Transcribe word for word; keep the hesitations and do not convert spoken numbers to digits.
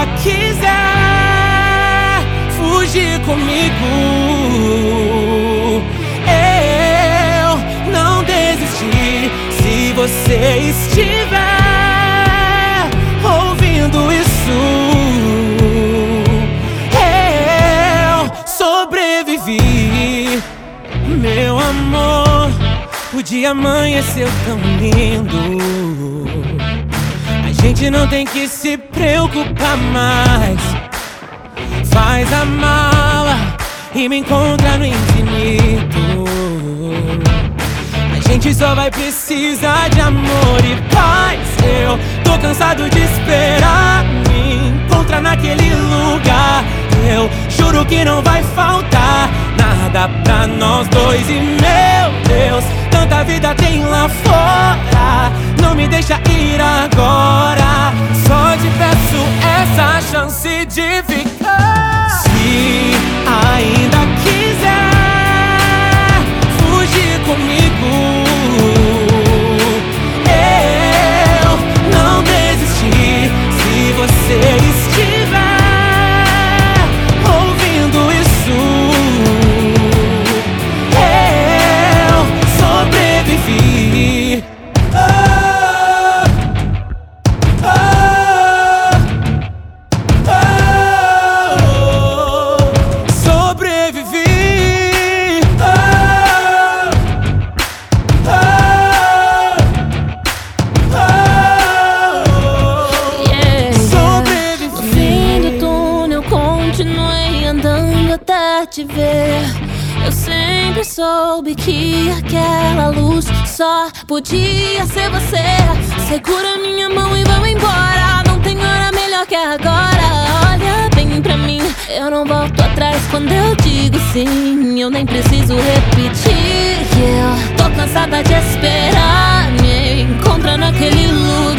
quiser fugir comigo, eu não desisti. Se você estiver ouvindo isso, eu sobrevivi. Meu amor, o dia amanheceu tão lindo. A gente não tem que se preocupar mais. Faz a mala e me encontra no infinito. A gente só vai precisar de amor e paz. Eu tô cansado de esperar me encontrar naquele lugar. Eu juro que não vai faltar nada pra nós dois. E meu Deus, tanta vida tem lá fora, não me deixa ir agora. Só te peço essa chance de ficar. Se ainda quiser fugir comigo, eu não desisti. Se você estiver ouvindo isso, eu sobrevivi. Oh, oh, oh, sobrevivi. Oh, oh, oh, yeah, sobrevivi. No fim do túnel continuei andando até te ver. Eu sempre soube que aquela luz só podia ser você. Segura minha mão e vamos embora. Não tem hora melhor que agora. Olha bem pra mim, eu não volto atrás quando eu digo sim. Eu nem preciso repetir. Eu tô cansada de esperar me encontrar naquele lugar.